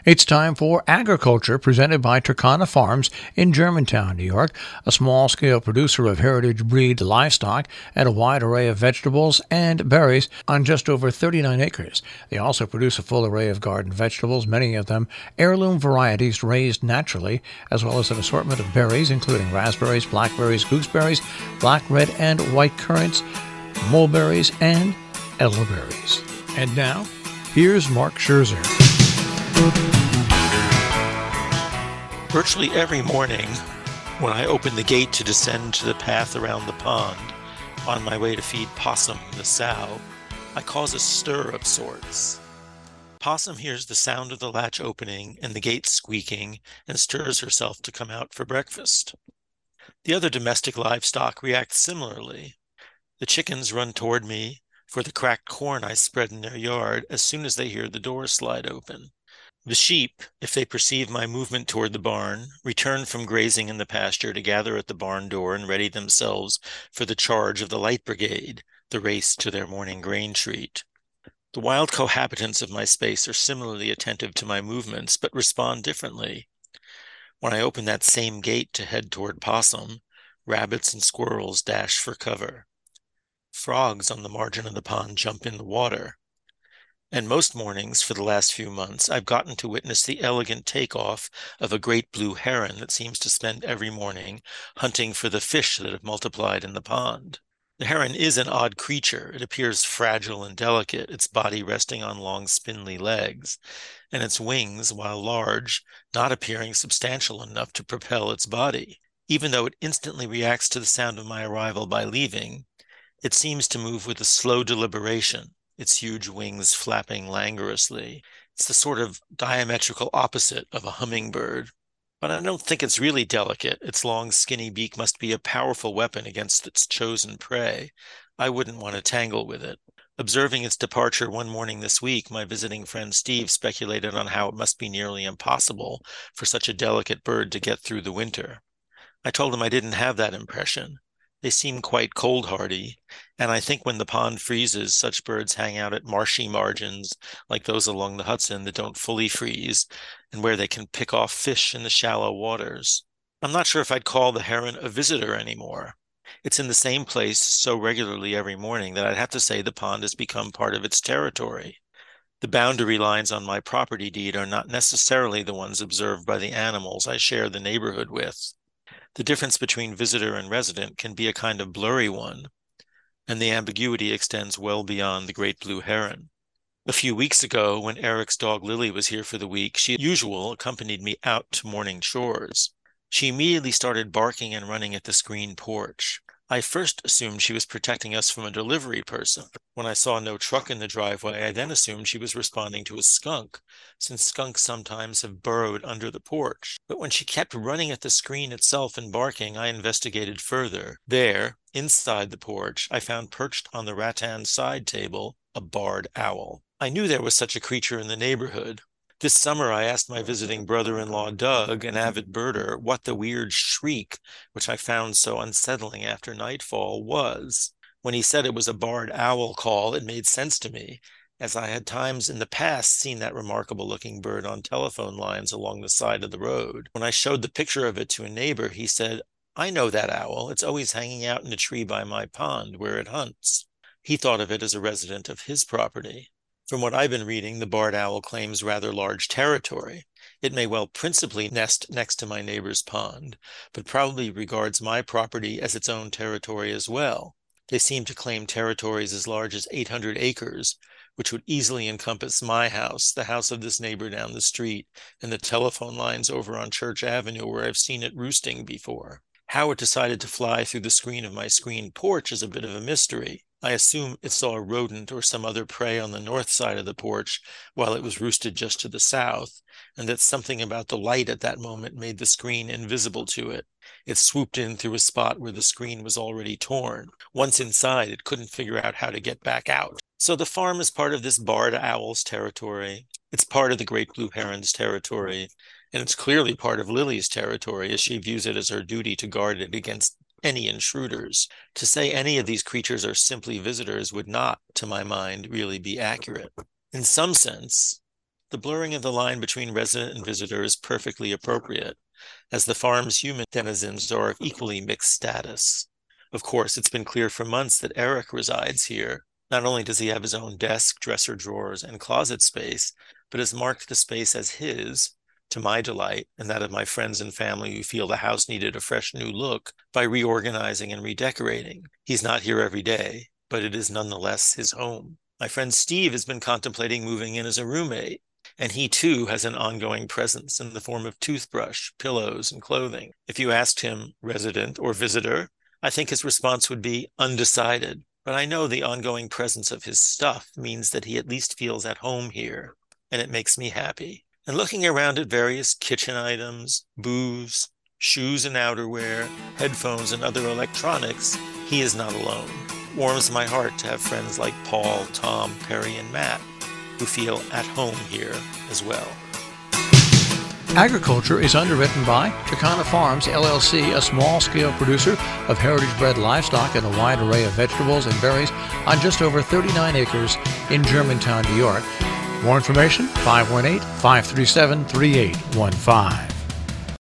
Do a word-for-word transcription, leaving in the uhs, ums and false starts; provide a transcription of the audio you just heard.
It's time for Agriculture, presented by Turkana Farms in Germantown, New York, a small-scale producer of heritage breed livestock and a wide array of vegetables and berries on just over thirty-nine acres. They also produce a full array of garden vegetables, many of them heirloom varieties raised naturally, as well as an assortment of berries, including raspberries, blackberries, gooseberries, black, red, and white currants, mulberries, and elderberries. And now, here's Mark Scherzer. Virtually every morning, when I open the gate to descend to the path around the pond, on my way to feed Possum, the sow, I cause a stir of sorts. Possum hears the sound of the latch opening and the gate squeaking and stirs herself to come out for breakfast. The other domestic livestock react similarly. The chickens run toward me for the cracked corn I spread in their yard as soon as they hear the door slide open. The sheep, if they perceive my movement toward the barn, return from grazing in the pasture to gather at the barn door and ready themselves for the charge of the light brigade, the race to their morning grain treat. The wild cohabitants of my space are similarly attentive to my movements, but respond differently. When I open that same gate to head toward Possum, rabbits and squirrels dash for cover. Frogs on the margin of the pond jump in the water. And most mornings for the last few months, I've gotten to witness the elegant takeoff of a great blue heron that seems to spend every morning hunting for the fish that have multiplied in the pond. The heron is an odd creature. It appears fragile and delicate, its body resting on long spindly legs, and its wings, while large, not appearing substantial enough to propel its body. Even though it instantly reacts to the sound of my arrival by leaving, it seems to move with a slow deliberation, its huge wings flapping languorously. It's the sort of diametrical opposite of a hummingbird. But I don't think it's really delicate. Its long, skinny beak must be a powerful weapon against its chosen prey. I wouldn't want to tangle with it. Observing its departure one morning this week, my visiting friend Steve speculated on how it must be nearly impossible for such a delicate bird to get through the winter. I told him I didn't have that impression. They seem quite cold-hardy, and I think when the pond freezes, such birds hang out at marshy margins like those along the Hudson that don't fully freeze, and where they can pick off fish in the shallow waters. I'm not sure if I'd call the heron a visitor anymore. It's in the same place so regularly every morning that I'd have to say the pond has become part of its territory. The boundary lines on my property deed are not necessarily the ones observed by the animals I share the neighborhood with. The difference between visitor and resident can be a kind of blurry one, and the ambiguity extends well beyond the great blue heron. A few weeks ago, when Eric's dog Lily was here for the week, she, as usual, accompanied me out to morning chores. She immediately started barking and running at the screen porch. I first assumed she was protecting us from a delivery person. When I saw no truck in the driveway, I then assumed she was responding to a skunk, since skunks sometimes have burrowed under the porch. But when she kept running at the screen itself and barking, I investigated further. There, inside the porch, I found perched on the rattan side table a barred owl. I knew there was such a creature in the neighborhood. This summer, I asked my visiting brother-in-law, Doug, an avid birder, what the weird shriek, which I found so unsettling after nightfall, was. When he said it was a barred owl call, it made sense to me, as I had times in the past seen that remarkable-looking bird on telephone lines along the side of the road. When I showed the picture of it to a neighbor, he said, "I know that owl. It's always hanging out in a tree by my pond, where it hunts." He thought of it as a resident of his property. From what I've been reading, the barred owl claims rather large territory. It may well principally nest next to my neighbor's pond, but probably regards my property as its own territory as well. They seem to claim territories as large as eight hundred acres, which would easily encompass my house, the house of this neighbor down the street, and the telephone lines over on Church Avenue where I've seen it roosting before. How it decided to fly through the screen of my screen porch is a bit of a mystery. I assume it saw a rodent or some other prey on the north side of the porch while it was roosted just to the south, and that something about the light at that moment made the screen invisible to it. It swooped in through a spot where the screen was already torn. Once inside, it couldn't figure out how to get back out. So the farm is part of this barred owl's territory. It's part of the great blue heron's territory, and it's clearly part of Lily's territory, as she views it as her duty to guard it against any intruders. To say any of these creatures are simply visitors would not, to my mind, really be accurate. In some sense, the blurring of the line between resident and visitor is perfectly appropriate, as the farm's human denizens are of equally mixed status. Of course, it's been clear for months that Eric resides here. Not only does he have his own desk, dresser drawers, and closet space, but has marked the space as his, to my delight and that of my friends and family who feel the house needed a fresh new look, by reorganizing and redecorating. He's not here every day, but it is nonetheless his home. My friend Steve has been contemplating moving in as a roommate, and he too has an ongoing presence in the form of toothbrush, pillows, and clothing. If you asked him, resident or visitor, I think his response would be undecided. But I know the ongoing presence of his stuff means that he at least feels at home here, and it makes me happy. And looking around at various kitchen items, booze, shoes and outerwear, headphones and other electronics, he is not alone. It warms my heart to have friends like Paul, Tom, Perry, and Matt, who feel at home here as well. Agriculture is underwritten by Turkana Farms, L L C, a small-scale producer of heritage-bred livestock and a wide array of vegetables and berries on just over thirty-nine acres in Germantown, New York. More information, five one eight, five three seven, three eight one five.